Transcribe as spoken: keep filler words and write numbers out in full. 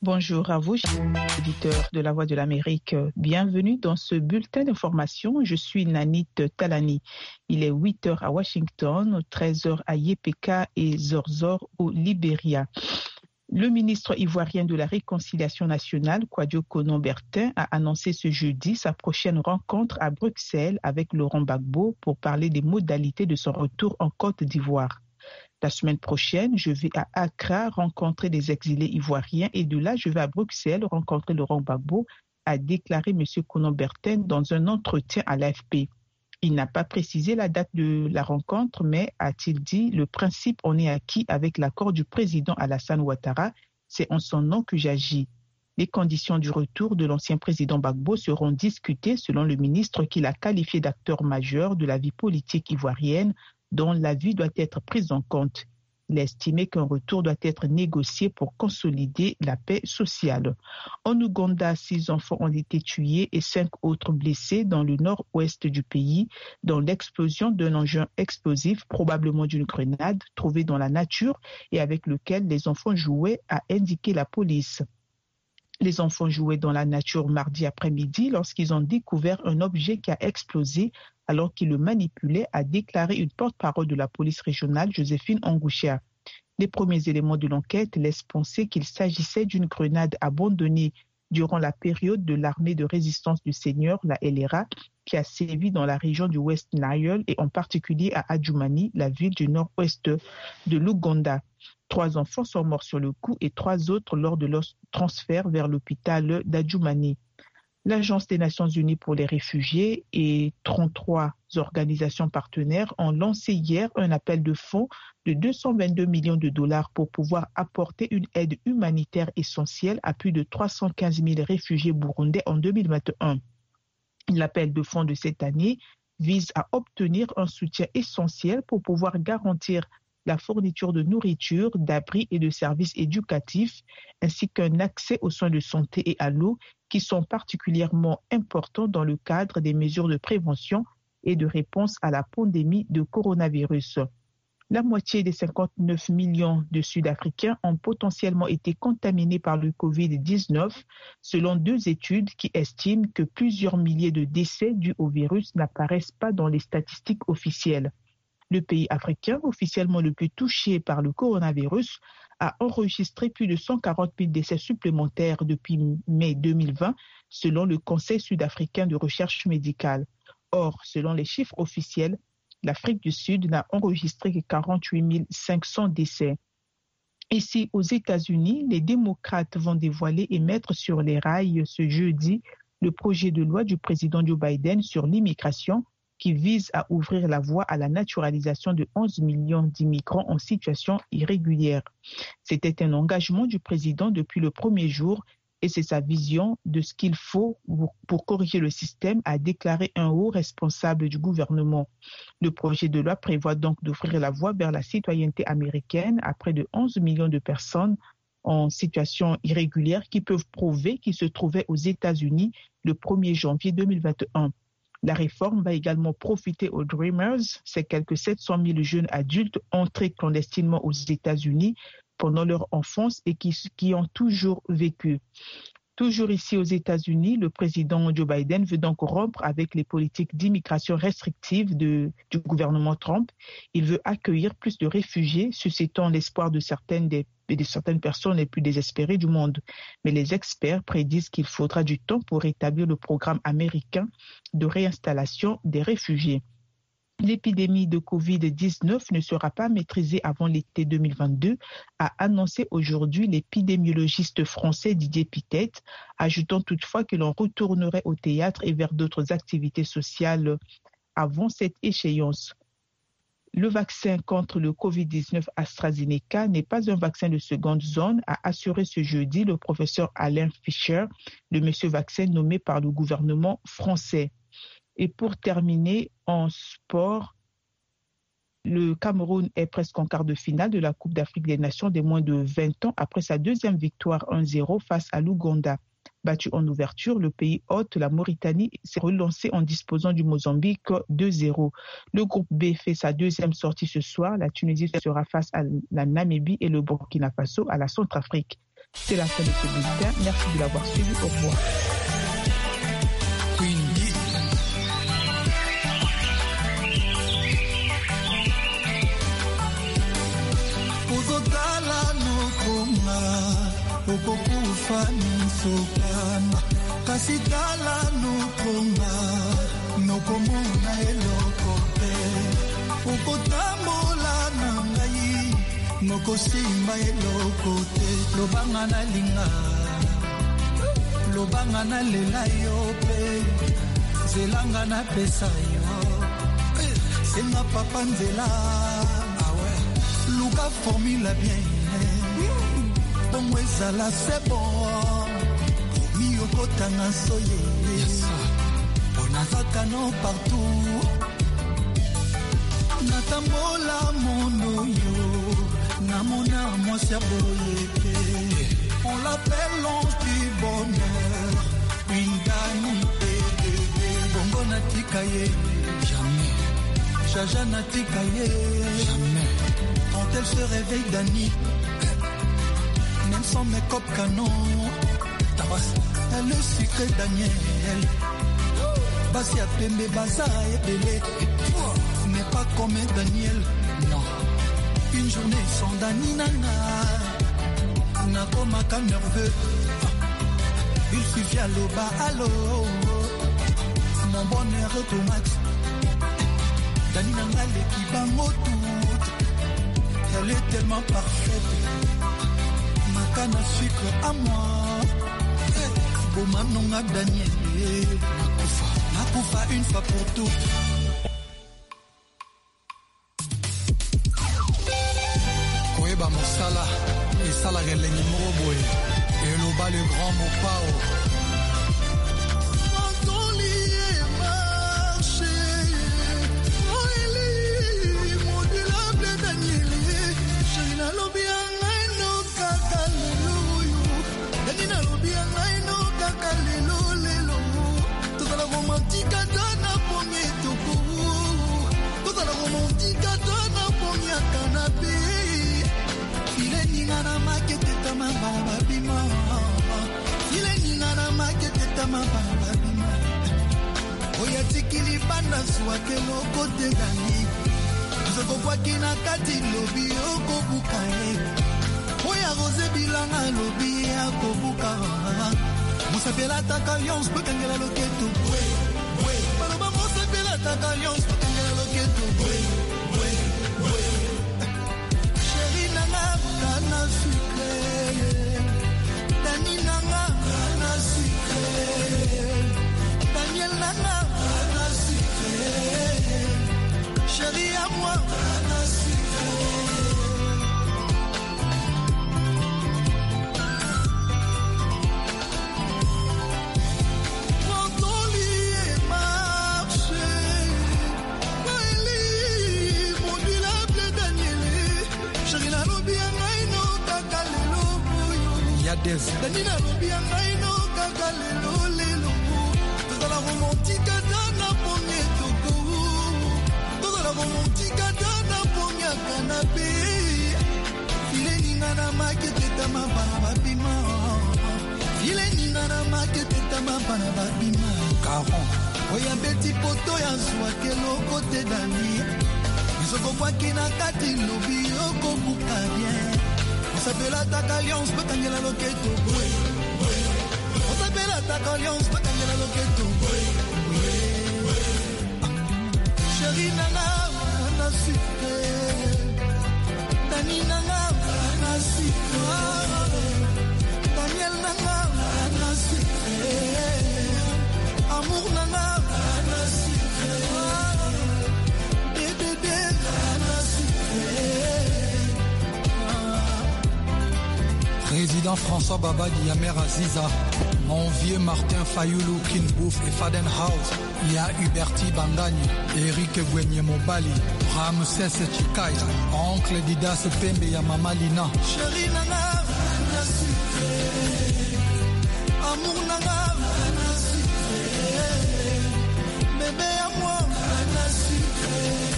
Bonjour à vous, chers auditeurs de la Voix de l'Amérique. Bienvenue dans ce bulletin d'information. Je suis Nanit Talani. Il est huit heures à Washington, treize heures à Yepeka et Zorzor au Libéria. Le ministre ivoirien de la Réconciliation nationale, Kwadwo Konon-Bertin, a annoncé ce jeudi sa prochaine rencontre à Bruxelles avec Laurent Gbagbo pour parler des modalités de son retour en Côte d'Ivoire. La semaine prochaine, je vais à Accra rencontrer des exilés ivoiriens et de là, je vais à Bruxelles rencontrer Laurent Gbagbo, a déclaré M. Konon-Bertin dans un entretien à l'A F P. Il n'a pas précisé la date de la rencontre, mais a-t-il dit, le principe en est acquis avec l'accord du président Alassane Ouattara, c'est en son nom que j'agis. Les conditions du retour de l'ancien président Gbagbo seront discutées selon le ministre qu'il a qualifié d'acteur majeur de la vie politique ivoirienne, dont la vie doit être prise en compte. Il a estimé qu'un retour doit être négocié pour consolider la paix sociale. En Ouganda, six enfants ont été tués et cinq autres blessés dans le nord-ouest du pays, dans l'explosion d'un engin explosif, probablement d'une grenade, trouvé dans la nature et avec lequel les enfants jouaient, a indiqué la police. Les enfants jouaient dans la nature mardi après-midi lorsqu'ils ont découvert un objet qui a explosé alors qu'ils le manipulaient, a déclaré une porte-parole de la police régionale, Joséphine Ongouchia. Les premiers éléments de l'enquête laissent penser qu'il s'agissait d'une grenade abandonnée durant la période de l'armée de résistance du Seigneur, la L R A, qui a sévi dans la région du West Nile et en particulier à Adjumani, la ville du nord-ouest de l'Ouganda. Trois enfants sont morts sur le coup et trois autres lors de leur transfert vers l'hôpital d'Adjumani. L'Agence des Nations Unies pour les réfugiés et trente-trois organisations partenaires ont lancé hier un appel de fonds de deux cent vingt-deux millions de dollars pour pouvoir apporter une aide humanitaire essentielle à plus de trois cent quinze mille réfugiés burundais en deux mille vingt et un. L'appel de fonds de cette année vise à obtenir un soutien essentiel pour pouvoir garantir la fourniture de nourriture, d'abris et de services éducatifs, ainsi qu'un accès aux soins de santé et à l'eau qui sont particulièrement importants dans le cadre des mesures de prévention et de réponse à la pandémie de coronavirus. La moitié des cinquante-neuf millions de Sud-Africains ont potentiellement été contaminés par le covid dix-neuf, selon deux études qui estiment que plusieurs milliers de décès dus au virus n'apparaissent pas dans les statistiques officielles. Le pays africain, officiellement le plus touché par le coronavirus, a enregistré plus de cent quarante mille décès supplémentaires depuis mai deux mille vingt, selon le Conseil sud-africain de recherche médicale. Or, selon les chiffres officiels, l'Afrique du Sud n'a enregistré que quarante-huit mille cinq cents décès. Ici, aux États-Unis, les démocrates vont dévoiler et mettre sur les rails ce jeudi le projet de loi du président Joe Biden sur l'immigration, qui vise à ouvrir la voie à la naturalisation de onze millions d'immigrants en situation irrégulière. C'était un engagement du président depuis le premier jour et c'est sa vision de ce qu'il faut pour corriger le système, a déclaré un haut responsable du gouvernement. Le projet de loi prévoit donc d'ouvrir la voie vers la citoyenneté américaine à près de onze millions de personnes en situation irrégulière qui peuvent prouver qu'ils se trouvaient aux États-Unis le premier janvier deux mille vingt et un. La réforme va également profiter aux Dreamers, ces quelques sept cent mille jeunes adultes entrés clandestinement aux États-Unis pendant leur enfance et qui, qui ont toujours vécu. Toujours ici aux États-Unis, le président Joe Biden veut donc rompre avec les politiques d'immigration restrictives de, du gouvernement Trump. Il veut accueillir plus de réfugiés, suscitant l'espoir de certaines, des, de certaines personnes les plus désespérées du monde. Mais les experts prédisent qu'il faudra du temps pour établir le programme américain de réinstallation des réfugiés. L'épidémie de covid dix-neuf ne sera pas maîtrisée avant l'été deux mille vingt-deux, a annoncé aujourd'hui l'épidémiologiste français Didier Pittet, ajoutant toutefois que l'on retournerait au théâtre et vers d'autres activités sociales avant cette échéance. Le vaccin contre le covid dix-neuf AstraZeneca n'est pas un vaccin de seconde zone, a assuré ce jeudi le professeur Alain Fischer, le monsieur vaccin nommé par le gouvernement français. Et pour terminer, en sport, le Cameroun est presque en quart de finale de la Coupe d'Afrique des Nations des moins de vingt ans après sa deuxième victoire un zéro face à l'Ouganda. Battu en ouverture, le pays hôte, la Mauritanie, s'est relancé en disposant du Mozambique deux zéro. Le groupe B fait sa deuxième sortie ce soir. La Tunisie sera face à la Namibie et le Burkina Faso à la Centrafrique. C'est la fin de ce bulletin. Merci de l'avoir suivi. Au revoir. Okokufa nisokana kasi tala nokonga nokomona eloko te okotambola na ngai nokosimba eloko te lobanga na linga lobanga na lela yo pe zelanga na pesa yo senga papa nzela awe luka formula bien bongo ezala c'est bon miyokotanga soye ponazaka no partout natambola mondo yo namona mwasi ya boyeke on l'appelle l'ange du bonheur une danité bongo natika ye jamais jaja natika ye jamais quand elle se réveille Dani même sans make-up canon, elle le sucré Daniel. Basi a pembe baza et belé. N'est pas comme Daniel, non. Une journée sans Dani nana. N'a pas ma nerveux. Il suffit à l'eau bas, allô. Mon bonheur automate. Dani nana l'équipe en tout. Elle est tellement parfaite. Makana sucre à moi Bomanonga Daniel Nakufa Nakufa une fois pour toutes Koeba Mosala Et Sala Relengi Moroboe Et Loba le grand Mopao Oya tikili banda swake loko te gani Zoko kwa kina kati lobi oko bukae Oya rose bilanga lobi oko buka Musa pela taka lions Bekangela loketo Bwe, bwe Paloba musa pela taka lions Bekangela loketo Bwe, bwe, bwe Chéri nanga kana sucre Dani nanga kana sucre Daniel nana kana sucre Chéri à moi kana sucre Quand ton lit est marché Noélie mon dilable Daniel Chéri na lobi angaino kakalelo Yades Dani na lobi angaino kakalelo lelo la romantique dana ponye toko Toda la romantique dana ponye canapé Ile ninga na makete tama bana babima Ile ninga na makete tama bana babima Caron Oya beti poto ya swake loko te dani Isoko kwa kina kati lobi oko buka bien On s'appelle attaque alliance Bekangela loketo Bwe Bwe On s'appelle attaque alliance Bekangela loketo Bwe Bwe Chéri nana Nana sucre Dani nana Nana sucre Daniel nana Nana sucre Amour nana Nana sucre Bébé Nana sucre Président François Babadi Yamer Aziza, mon vieux Martin Fayoulou, Kinbouf et Fadenhouse, il y a Huberti Bangagne, Eric Gwenye Mobali, Ramses Chikai, Oncle Didas Pembe Yamamalina. Chéri nana, nana sucré, amour nana, nana sucré, bébé à moi, nana sucré.